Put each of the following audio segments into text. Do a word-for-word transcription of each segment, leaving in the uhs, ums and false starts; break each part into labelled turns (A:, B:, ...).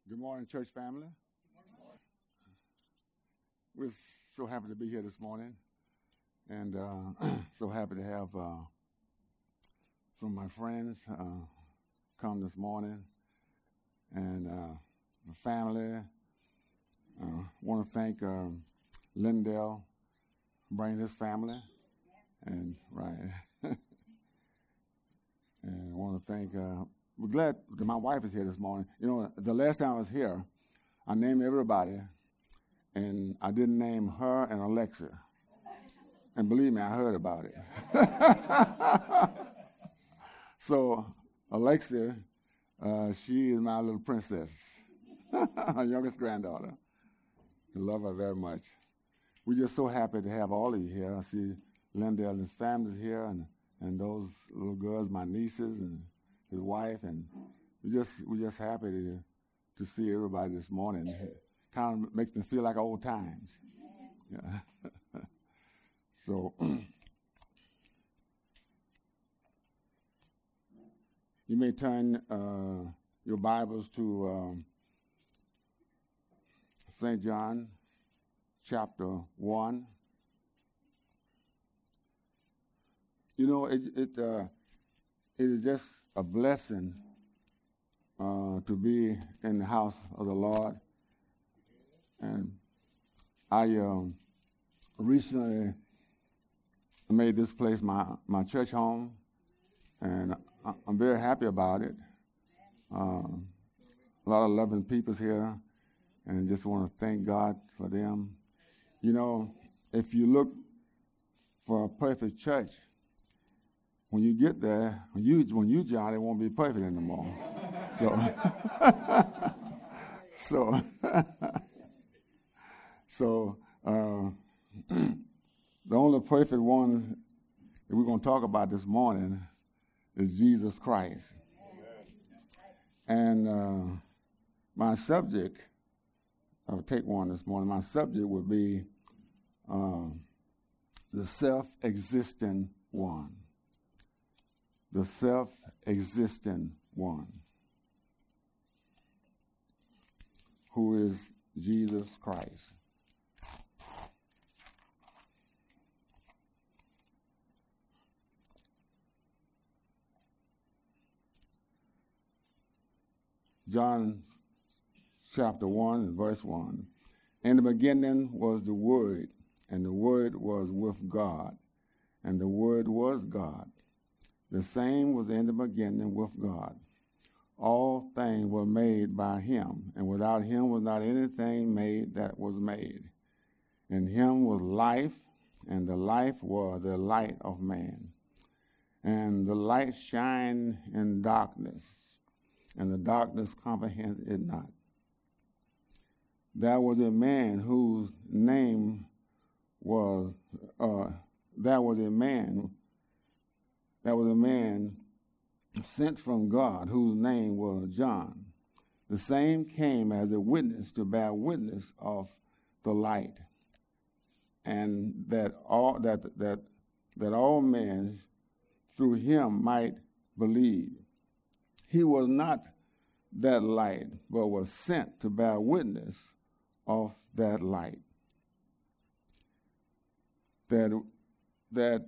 A: Good morning, church family. We're so happy to be here this morning, and uh, so happy to have uh, some of my friends uh, come this morning, and uh, my family. I uh, want to thank um, Lindell for bringing his family, and right, and I want to thank. Uh, We're glad that my wife is here this morning. You know, the last time I was here, I named everybody, and I didn't name her and Alexa. And believe me, I heard about it. So, Alexa, uh, she is my little princess, my youngest granddaughter. I love her very much. We're just so happy to have all of you here. I see Lindell and his family is here, and, and those little girls, my nieces, and his wife, and we just we're just happy to to see everybody this morning. It kind of makes me feel like old times. Yeah. So you may turn uh, your Bibles to um, Saint John, chapter one. You know, it it. Uh, It is just a blessing uh, to be in the house of the Lord. And I um, recently made this place my, my church home, and I, I'm very happy about it. Um, a lot of loving people's here, and just want to thank God for them. You know, if you look for a perfect church, when you get there, when you when you join, it won't be perfect anymore. So, so, so uh, the only perfect one that we're going to talk about this morning is Jesus Christ. And uh, my subject, I'll take one this morning. My subject would be uh, the self-existing one. The self-existing one, who is Jesus Christ. John chapter one, verse one. In the beginning was the Word, and the Word was with God, and the Word was God. The same was in the beginning with God. All things were made by him, and without him was not anything made that was made. In him was life, and the life was the light of man. And the light shined in darkness, and the darkness comprehended it not. There was a man whose name was, uh, there was a man There was a man sent from God whose name was John. The same came as a witness to bear witness of the light, and that all that that that all men through him might believe. He was not that light, but was sent to bear witness of that light. That that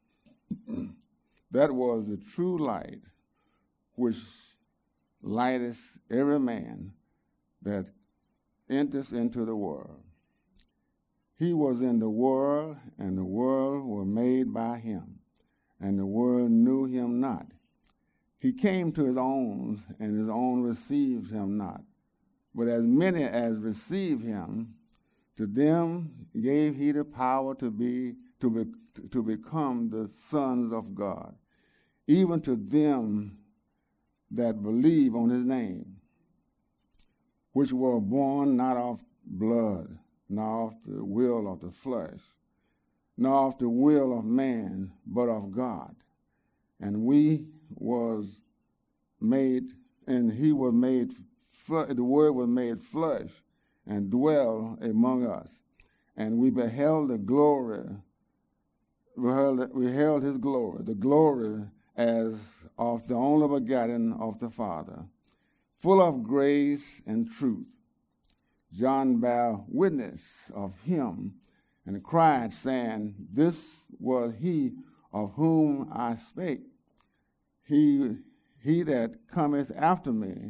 A: That was the true light, which lighteth every man that enters into the world. He was in the world, and the world was made by him, and the world knew him not. He came to his own, and his own received him not. But as many as received him, to them gave he the power to be to be to become the sons of God, even to them that believe on his name, which were born not of blood, nor of the will of the flesh, nor of the will of man, but of God. And we was made, and he was made, the word was made flesh, and dwell among us. And we beheld the glory, we beheld, we beheld his glory, the glory as of the only begotten of the Father, full of grace and truth. John bare witness of him and cried, saying, This was he of whom I spake. He, he that cometh after me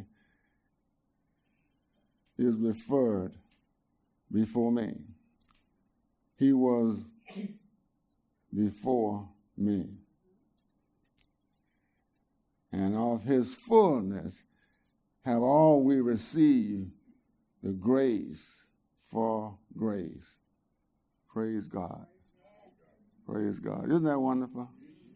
A: is referred before me. He was before me. And of his fullness have all we received the grace for grace. Praise God. Praise God. Isn't that wonderful?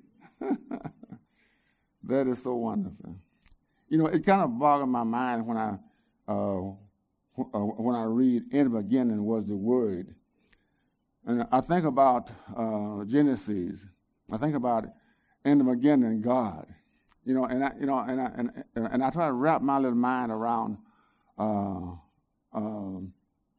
A: That is so wonderful. You know, it kind of boggles my mind when I uh, uh, when I read, in the beginning was the Word. And I think about uh, Genesis. I think about in the beginning God. You know, and I, you know, and I, and, and I try to wrap my little mind around uh, um,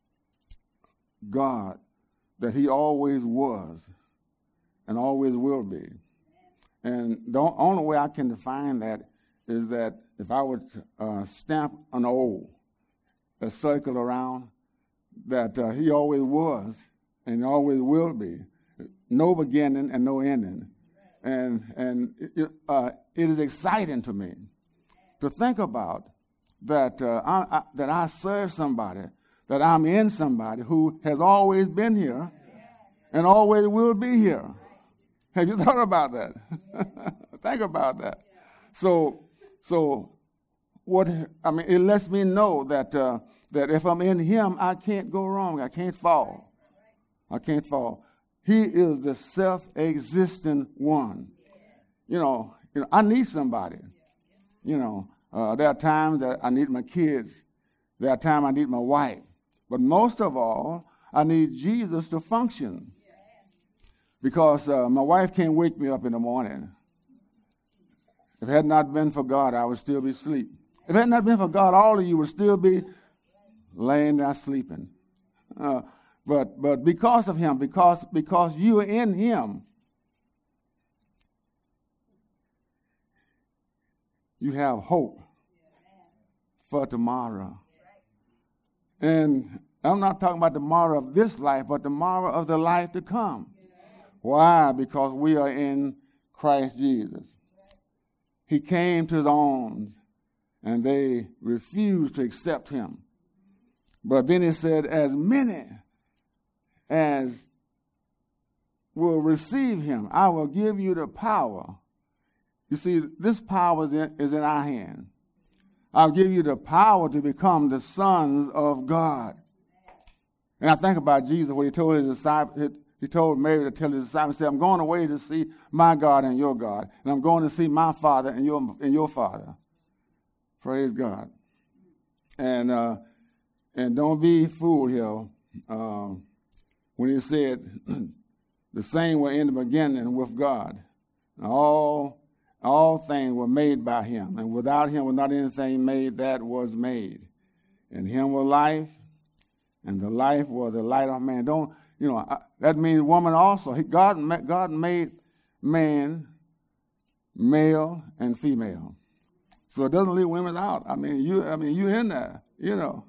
A: God, that He always was and always will be. And the only way I can define that is that if I would uh, stamp an O, a circle around, that uh, He always was and always will be. No beginning and no ending. And and it, uh, it is exciting to me to think about that uh, I, I, that I serve somebody, that I'm in somebody who has always been here and always will be here. Have you thought about that? Think about that. So so what I mean, it lets me know that uh, that if I'm in Him, I can't go wrong. I can't fall. I can't fall. He is the self-existent one. You know, you know, I need somebody. You know, uh, there are times that I need my kids. There are times I need my wife. But most of all, I need Jesus to function. Because uh, my wife can't wake me up in the morning. If it had not been for God, I would still be asleep. If it had not been for God, all of you would still be laying there sleeping. Uh, But but because of Him, because because you are in Him, you have hope for tomorrow. And I'm not talking about tomorrow of this life, but tomorrow of the life to come. Why? Because we are in Christ Jesus. He came to His own, and they refused to accept Him. But then He said, as many as will receive Him, I will give you the power. You see, this power is in, is in our hand. I'll give you the power to become the sons of God. And I think about Jesus when He told His disciples, He told Mary to tell His disciples, he said, I'm going away to see my God and your God, and I'm going to see my Father and your and your Father. Praise God. And uh, and don't be fooled here. Um, When He said, the same were in the beginning with God. All, all things were made by Him, and without Him was not anything made that was made. In Him was life, and the life was the light of man. Don't, you know, I, that means woman also. He, God, God made man male and female. So it doesn't leave women out. I mean, you, I mean, you in there, you know.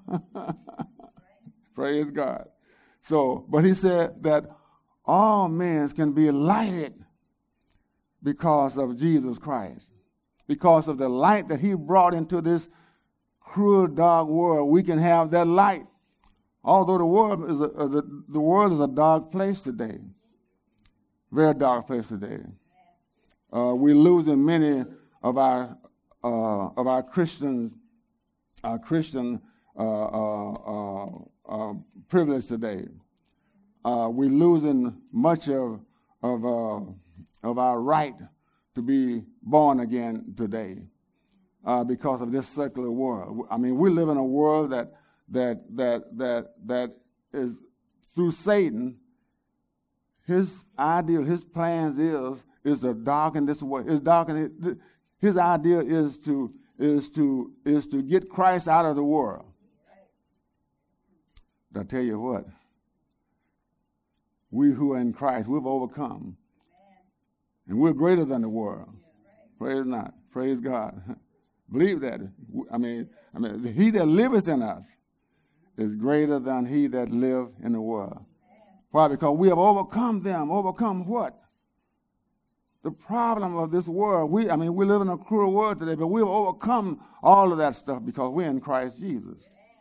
A: Praise God. So, but He said that all men can be lighted because of Jesus Christ. Because of the light that He brought into this cruel, dark world, we can have that light. Although the world is a, uh, the, the world is a dark place today. Very dark place today. Uh, we're losing many of our uh, of our Christians, our Christian uh, uh, uh, Uh, privilege today. Uh, we're losing much of of uh, of our right to be born again today uh, because of this secular world. I mean, we live in a world that that that that that is through Satan. His ideal, his plans is is to darken this world. Is darken his idea is to is to is to get Christ out of the world. I tell you what, we who are in Christ, we've overcome. Amen. And we're greater than the world. Yes, right. Praise not. Praise God. Believe that. I mean, I mean, he that liveth in us is greater than he that live in the world. Why? Because we have overcome them. Overcome what? The problem of this world. We, I mean, we live in a cruel world today, but we have overcome all of that stuff because we're in Christ Jesus.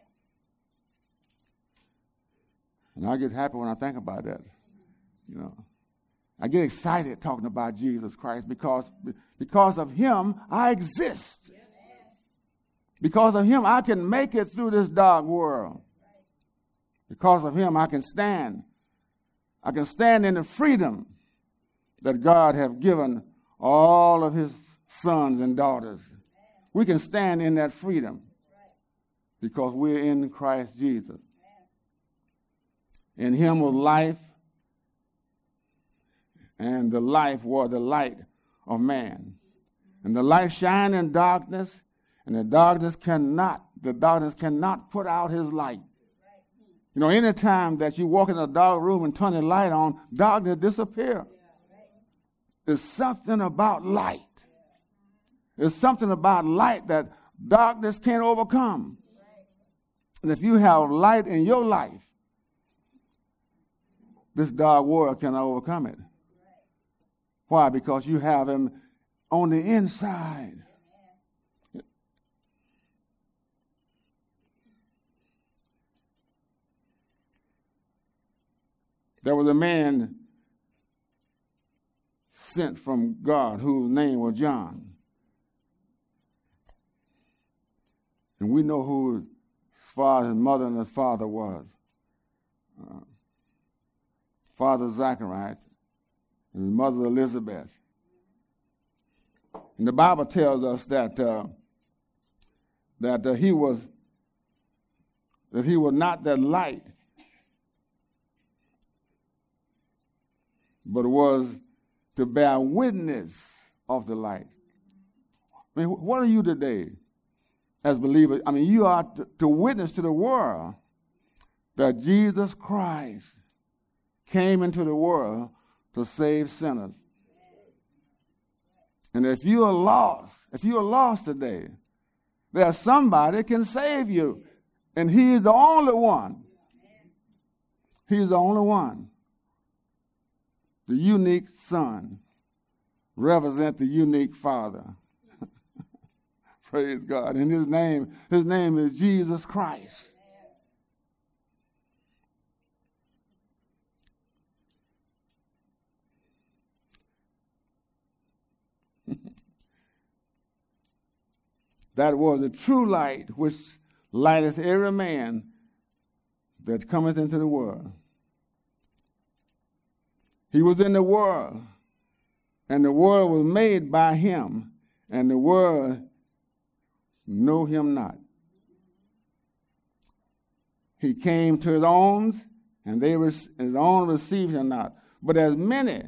A: And I get happy when I think about that. You know, I get excited talking about Jesus Christ because because of him I exist. Because of him I can make it through this dark world. Because of him I can stand. I can stand in the freedom that God have given all of his sons and daughters. We can stand in that freedom because we're in Christ Jesus. In him was life, and the life was the light of man. And the light shined in darkness, and the darkness cannot, the darkness cannot put out his light. You know, any time that you walk in a dark room and turn the light on, darkness disappears. There's something about light. There's something about light that darkness can't overcome. And if you have light in your life, this dark world cannot overcome it. Why? Because you have him on the inside. There was a man sent from God whose name was John. And we know who his father, his mother, and his father was. Uh, Father Zacharias and his mother Elizabeth. And the Bible tells us that uh, that uh, he was that he was not that light, but was to bear witness of the light. I mean, what are you today as believers? I mean, you are to, to witness to the world that Jesus Christ came into the world to save sinners. And if you are lost, if you are lost today, there's somebody that can save you. And he is the only one. He's the only one. The unique Son represents the unique Father. Praise God. And his name, his name is Jesus Christ. That was the true light which lighteth every man that cometh into the world. He was in the world, and the world was made by him, and the world know him not. He came to his own, and they his own received him not. But as many,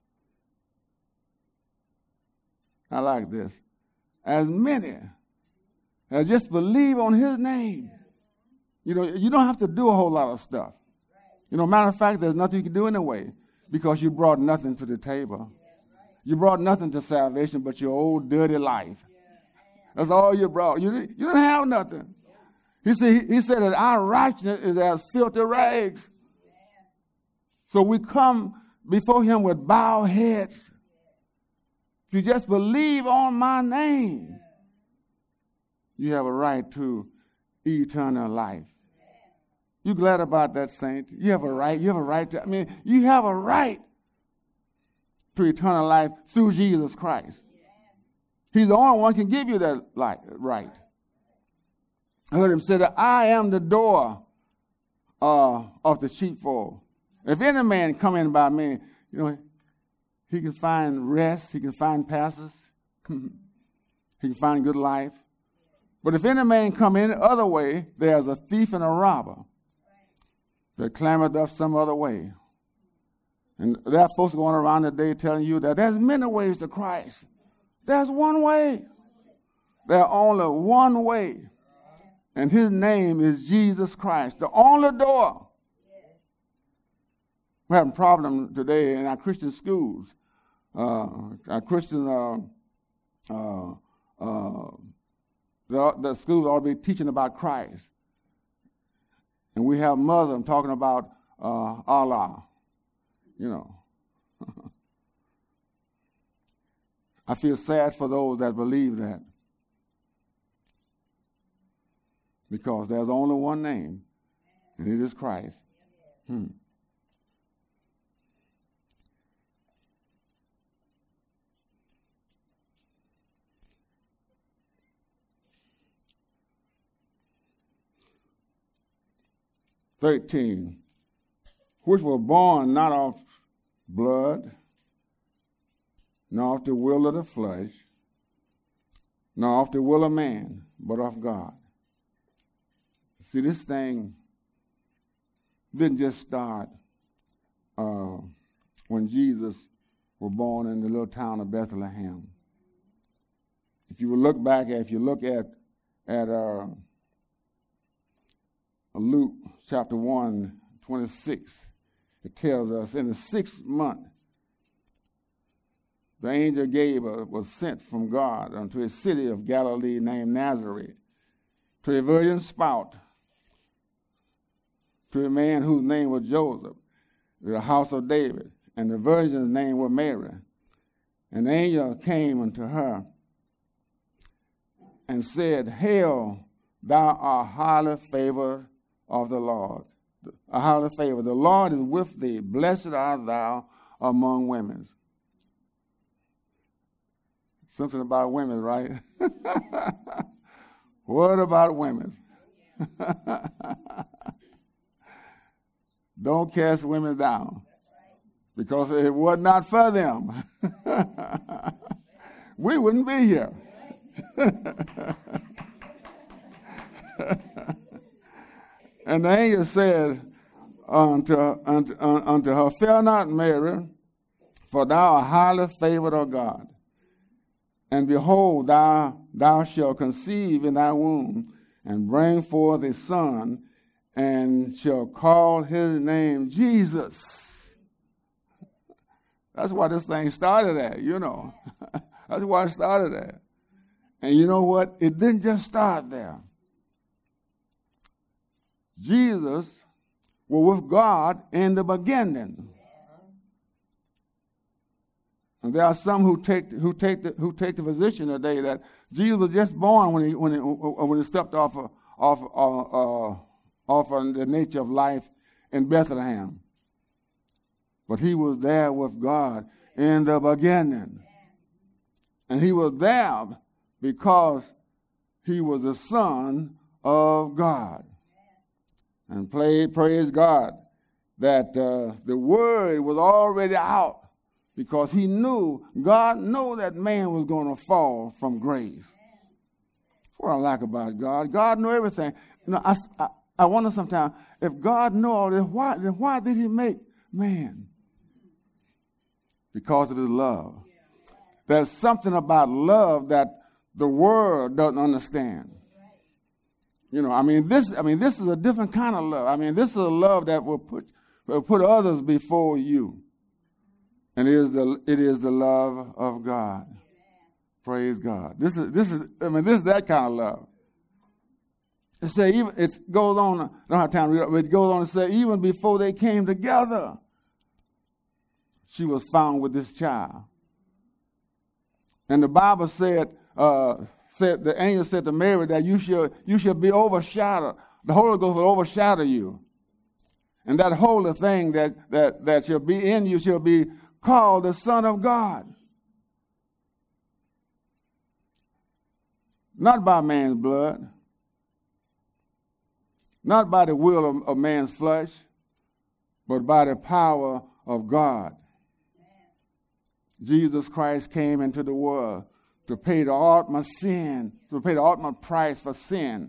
A: I like this, as many as just believe on his name. You know, you don't have to do a whole lot of stuff. You know, matter of fact, there's nothing you can do anyway because you brought nothing to the table. You brought nothing to salvation but your old dirty life. That's all you brought. You, you didn't have nothing. He said, he said that our righteousness is as filthy rags. So we come before him with bowed heads. If you just believe on my name, you have a right to eternal life. You glad about that, saint? You have a right. You have a right to, I mean, you have a right to eternal life through Jesus Christ. He's the only one who can give you that life, right. I heard him say that I am the door uh, of the sheepfold. If any man come in by me, you know, he can find rest, he can find passes, he can find good life. But if any man come in other way, there's a thief and a robber that clamoreth up some other way. And there are folks going around today telling you that there's many ways to Christ. There's one way. There's only one way. And his name is Jesus Christ, the only door. We're having a problem today in our Christian schools. Uh, our Christian uh, uh, uh, the, the schools ought to be teaching about Christ. And we have Muslims talking about uh, Allah, you know. I feel sad for those that believe that. Because there's only one name, and it is Christ. Hmm. thirteen, which were born not of blood, nor of the will of the flesh, nor of the will of man, but of God. See, this thing didn't just start uh, when Jesus was born in the little town of Bethlehem. If you look back, at, if you look at at uh, Luke chapter one, twenty-six, it tells us in the sixth month, the angel Gabriel was sent from God unto a city of Galilee named Nazareth, to a virgin spout, to a man whose name was Joseph, the house of David, and the virgin's name was Mary. And the angel came unto her and said, Hail, thou art highly favored of the Lord. A highly favored. The Lord is with thee. Blessed art thou among women. Something about women, right? What about women? Don't cast women down, because if it was not for them, we wouldn't be here. And the angel said unto, unto, unto her, Fear not, Mary, for thou art highly favored of God. And behold, thou, thou shalt conceive in thy womb, and bring forth a son, and shall call his name Jesus. That's why this thing started at, you know. That's why it started at. And you know what? It didn't just start there. Jesus was with God in the beginning. And there are some who take who take the who take the position today that Jesus was just born when he when he when he stepped off of, off uh, uh, off of the nature of life in Bethlehem. But he was there with God in the beginning, and he was there because he was the Son of God. And play, praise God that uh, the word was already out, because he knew, God knew that man was going to fall from grace. That's what I like about God. God knew everything. You know, I, I, I wonder sometimes, if God knew all this, why, then why did he make man? Because of his love. There's something about love that the world doesn't understand. You know, I mean, this. I mean, this is a different kind of love. I mean, this is a love that will put will put others before you, and it is the it is the love of God. Praise God. This is this is. I mean, this is that kind of love. It say even it goes on. I don't have time to read it, but it goes on to say even before they came together, she was found with this child. And the Bible said. Uh, Said the angel said to Mary that you shall you shall be overshadowed. The Holy Ghost will overshadow you, and that holy thing that that that shall be in you shall be called the Son of God. Not by man's blood, not by the will of, of man's flesh, but by the power of God. Jesus Christ came into the world to pay the ultimate sin, to pay the ultimate price for sin.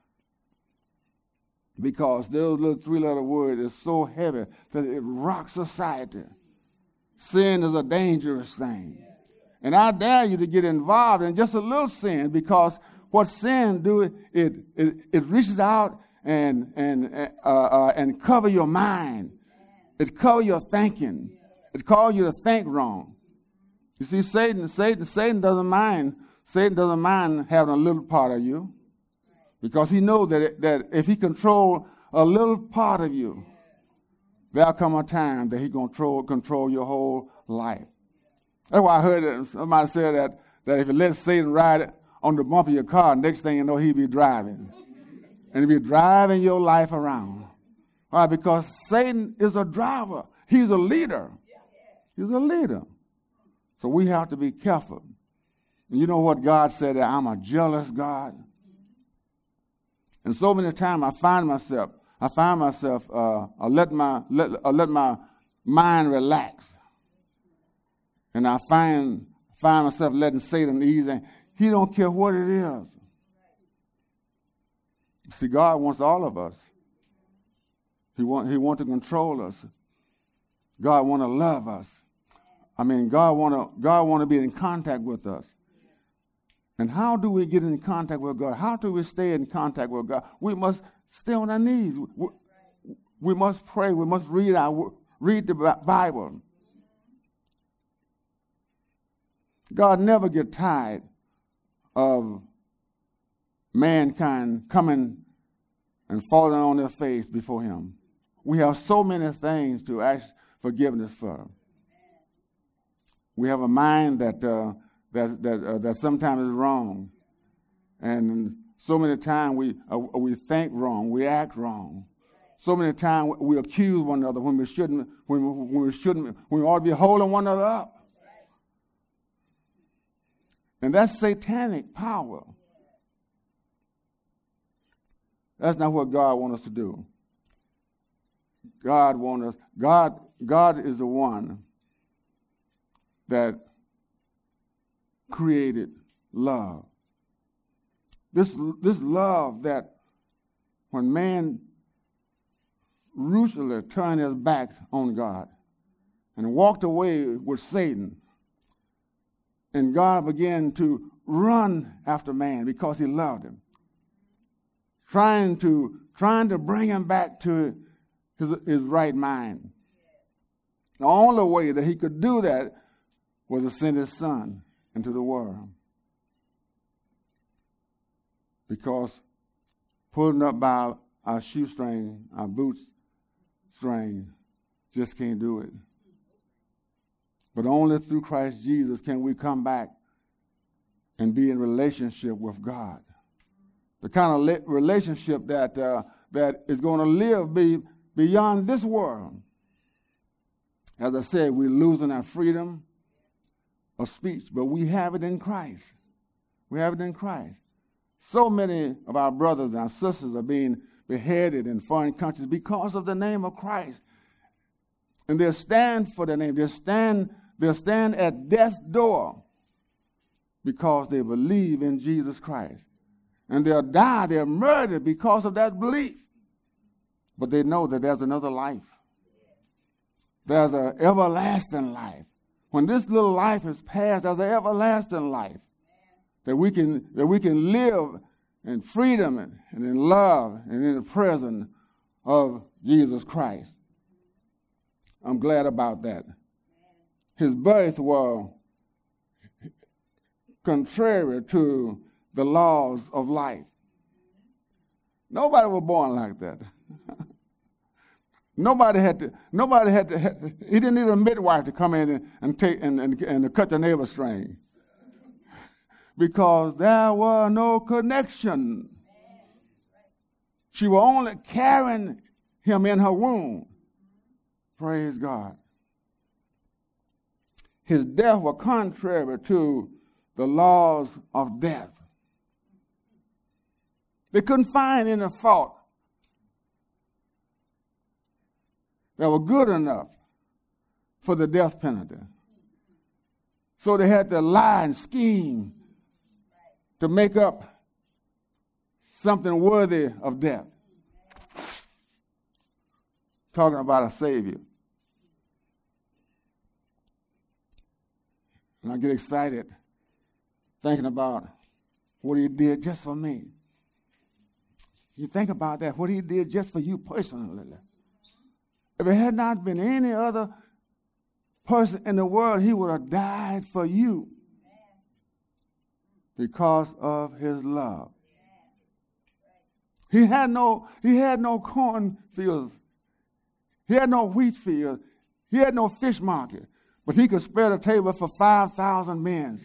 A: Because those little three-letter word is so heavy that it rocks society. Sin is a dangerous thing. And I dare you to get involved in just a little sin, because what sin do, it it, it, it reaches out and and uh, uh, and cover your mind. It cover your thinking. It calls you to think wrong. You see, Satan, Satan, Satan doesn't mind Satan doesn't mind having a little part of you because he knows that, it, that if he controls a little part of you, there'll come a time that he's going to control, control your whole life. That's why I heard that somebody say that, that if you let Satan ride on the bump of your car, next thing you know, he'll be driving. And he'll be driving your life around. Why? Because Satan is a driver. He's a leader. He's a leader. So we have to be careful. And you know what God said? That I'm a jealous God. And so many times I find myself, I find myself, uh, I let my let, I let my mind relax, and I find find myself letting Satan ease, and he don't care what it is. See, God wants all of us. He want He want to control us. God want to love us. I mean, God want to God want to be in contact with us. And how do we get in contact with God? How do we stay in contact with God? We must stay on our knees. We, we must pray. We must read our read the Bible. God never gets tired of mankind coming and falling on their face before him. We have so many things to ask forgiveness for. We have a mind that uh, that that uh, that sometimes is wrong, and so many times we uh, we think wrong, we act wrong. So many times we accuse one another when we shouldn't, when we, when we shouldn't, when we ought to be holding one another up. And that's satanic power. That's not what God wants us to do. God wants us. God God is the one that created love. This, this love that when man ruthlessly turned his back on God and walked away with Satan, and God began to run after man because he loved him, trying to, trying to bring him back to his, his right mind. The only way that he could do that was to send his son into the world. Because pulling up by our shoestring, our boots string, just can't do it. But only through Christ Jesus can we come back and be in relationship with God. The kind of le- relationship that uh, that is going to live be beyond this world. As I said, we're losing our freedom of speech, but we have it in Christ. We have it in Christ. So many of our brothers and our sisters are being beheaded in foreign countries because of the name of Christ. And they'll stand for the name. They'll stand, they'll stand at death's door because they believe in Jesus Christ. And they'll die, they're murdered because of that belief. But they know that there's another life. There's an everlasting life. When this little life is past, there's an everlasting life that we can that we can live in freedom and, and in love and in the presence of Jesus Christ. I'm glad about that. His birth was contrary to the laws of life. Nobody was born like that. Nobody had to. Nobody had to. Had, he didn't need a midwife to come in and, and take and, and, and to cut the neighbor's string, because there was no connection. She was only carrying him in her womb. Praise God. His death was contrary to the laws of death. They couldn't find any fault that were good enough for the death penalty. So they had to lie and scheme to make up something worthy of death. Talking about a Savior. And I get excited thinking about what he did just for me. You think about that, what he did just for you personally. If it had not been any other person in the world, he would have died for you. because of his love. He had no, he had no cornfields. He had no wheat fields. He had no fish market. But he could spread a table for five thousand men.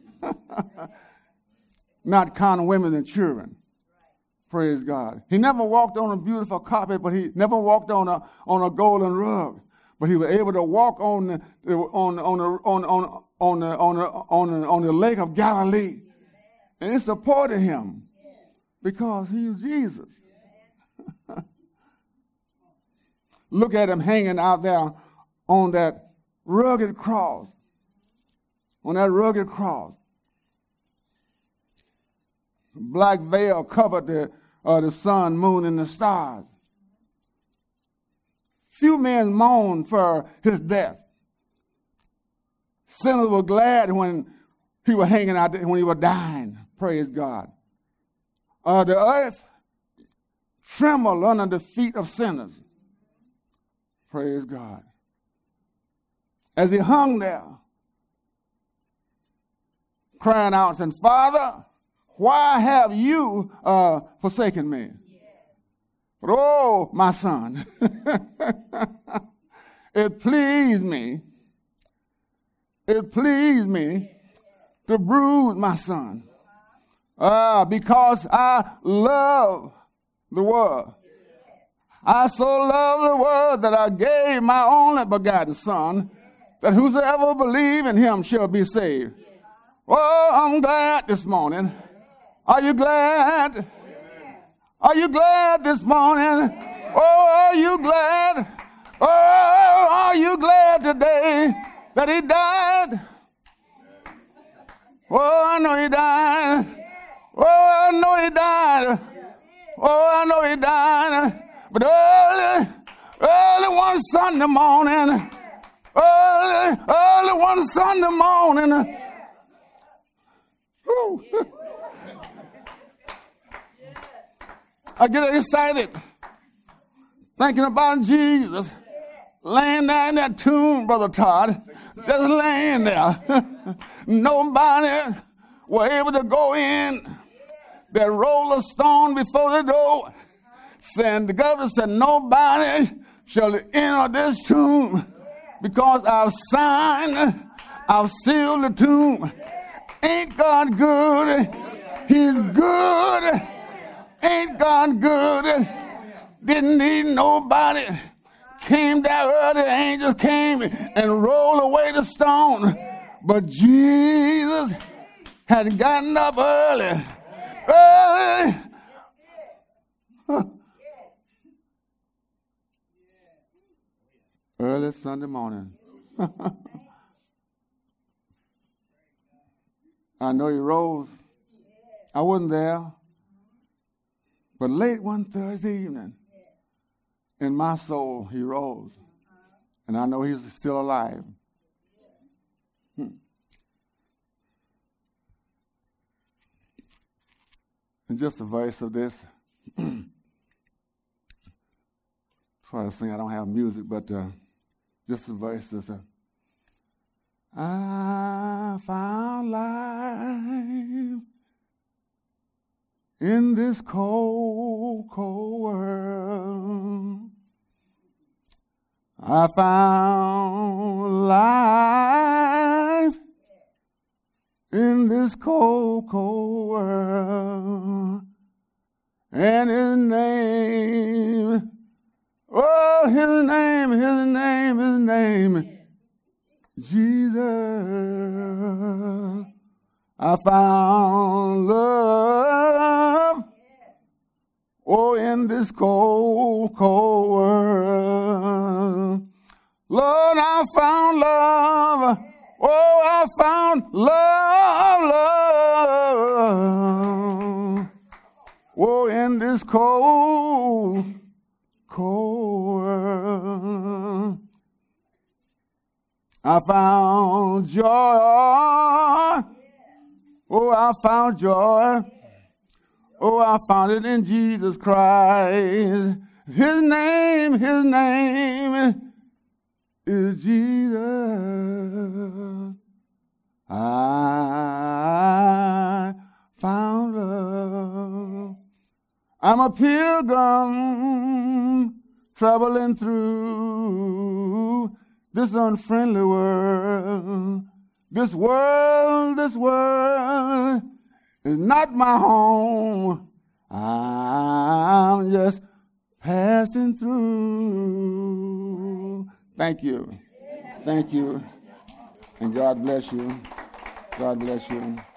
A: Not counting women and children. Praise God. He never walked on a beautiful carpet, but he never walked on a on a golden rug. But he was able to walk on the on on the on on on the on the on the, on the lake of Galilee, and it supported him because he was Jesus. Look at him hanging out there on that rugged cross. On that rugged cross. Black veil covered the uh, the sun, moon, and the stars. Few men mourned for his death. Sinners were glad when he was hanging out there, when he was dying. Praise God. Uh, the earth trembled under the feet of sinners. Praise God. As he hung there, crying out, saying, Father, why have you uh, forsaken me? But oh, my son, it pleased me, it pleased me to bruise my son, uh, because I love the world. I so love the world that I gave my only begotten son, that whosoever believe in him shall be saved. Oh, I'm glad this morning. Are you glad? Are you glad this morning? Oh, are you glad? Oh, are you glad today that he died? Oh, I know he died. Oh, I know he died. Oh, I know he died. But early, early one Sunday morning, early, early one Sunday morning, whew, I get excited thinking about Jesus laying there in that tomb, Brother Todd, just laying there. Nobody were able to go in. They rolled a stone before the door. Saying, the governor said, nobody shall enter this tomb because I've signed, I've sealed the tomb. Ain't God good? He's good. Ain't God good? Didn't need nobody. Came down early, the angels came and rolled away the stone. But Jesus had gotten up early. Early. Huh. Early Sunday morning. I know he rose. I wasn't there. But late one Thursday evening, in my soul, he rose. And I know he's still alive. Hmm. And just a verse of this. Try to sing, I don't have music, but uh, just a verse that says, I found life in this cold, cold world. I found life in this cold, cold world. And his name, oh, his name, his name, his name, Jesus. I found love, oh, in this cold, cold world. Lord, I found love, oh, I found love, love, oh, in this cold, cold world. I found joy. Oh, I found joy. Oh, I found it in Jesus Christ. His name, his name is Jesus. I found love. I'm a pilgrim traveling through this unfriendly world. This world, this world is not my home. I'm just passing through. Thank you. Thank you. And God bless you. God bless you.